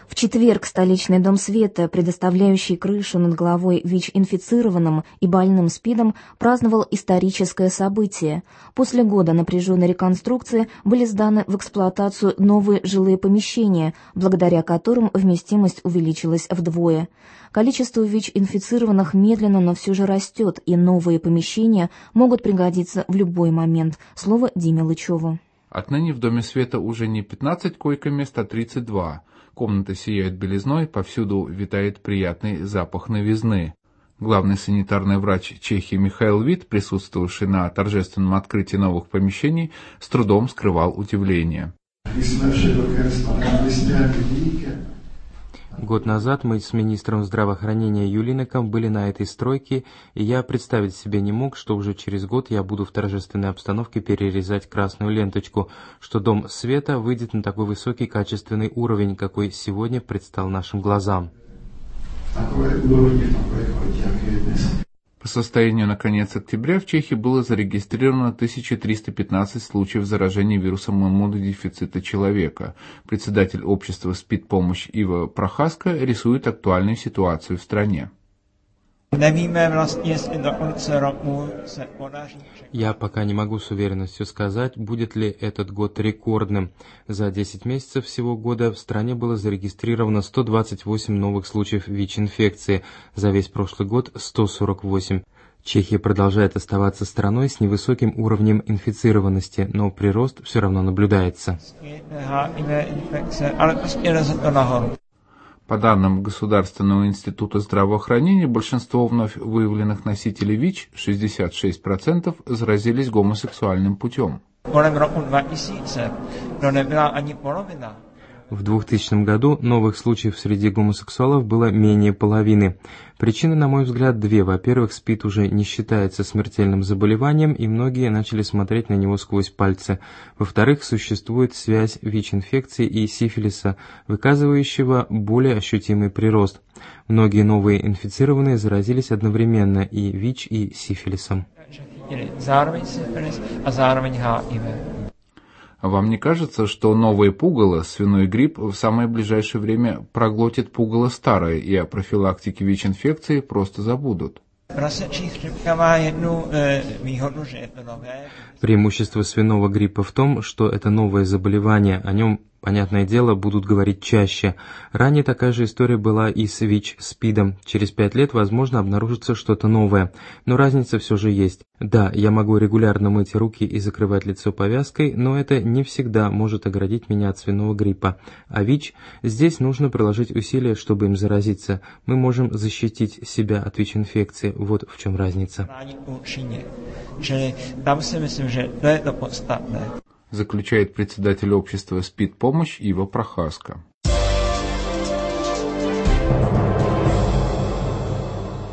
В четверг столичный Дом Света, предоставляющий крышу над головой ВИЧ-инфицированным и больным СПИДом, праздновал историческое событие. После года напряженной реконструкции были сданы в эксплуатацию новые жилые помещения, благодаря которым вместимость увеличилась вдвое. Количество ВИЧ-инфицированных медленно, но все же растет, и новые помещения могут пригодиться в любой момент. Слово Диме Лычеву. Отныне в Доме Света уже не 15 койко-мест, а 32. Комнаты сияют белизной, повсюду витает приятный запах новизны. Главный санитарный врач Чехии Михаил Вит, присутствовавший на торжественном открытии новых помещений, с трудом скрывал удивление. Год назад мы с министром здравоохранения Юлинеком были на этой стройке, и я представить себе не мог, что уже через год я буду в торжественной обстановке перерезать красную ленточку, что Дом Света выйдет на такой высокий качественный уровень, какой сегодня предстал нашим глазам. По состоянию на конец октября в Чехии было зарегистрировано 1315 случаев заражения вирусом иммунодефицита человека. Председатель общества «СПИД-помощь» Ива Прохаска рисует актуальную ситуацию в стране. Я пока не могу с уверенностью сказать, будет ли этот год рекордным. За 10 месяцев всего года в стране было зарегистрировано 128 новых случаев ВИЧ-инфекции, за весь прошлый год 148. Чехия продолжает оставаться страной с невысоким уровнем инфицированности, но прирост все равно наблюдается. По данным Государственного института здравоохранения, большинство вновь выявленных носителей ВИЧ, 66%, заразились гомосексуальным путем. В 2000 году новых случаев среди гомосексуалов было менее половины. Причины, на мой взгляд, две. Во-первых, СПИД уже не считается смертельным заболеванием, и многие начали смотреть на него сквозь пальцы. Во-вторых, существует связь ВИЧ-инфекции и сифилиса, выказывающего более ощутимый прирост. Многие новые инфицированные заразились одновременно и ВИЧ, и сифилисом. А вам не кажется, что новое пугало, свиной грипп, в самое ближайшее время проглотит пугало старое, и о профилактике ВИЧ-инфекции просто забудут? Преимущество свиного гриппа в том, что это новое заболевание, о нем, понятное дело, будут говорить чаще. Ранее такая же история была и с ВИЧ-СПИДом. Через 5 лет, возможно, обнаружится что-то новое. Но разница все же есть. Да, я могу регулярно мыть руки и закрывать лицо повязкой, но это не всегда может оградить меня от свиного гриппа. А ВИЧ, здесь нужно приложить усилия, чтобы им заразиться. Мы можем защитить себя от ВИЧ-инфекции. Вот в чем разница. Заключает председатель общества «СПИД-помощь» Ива Прохаска.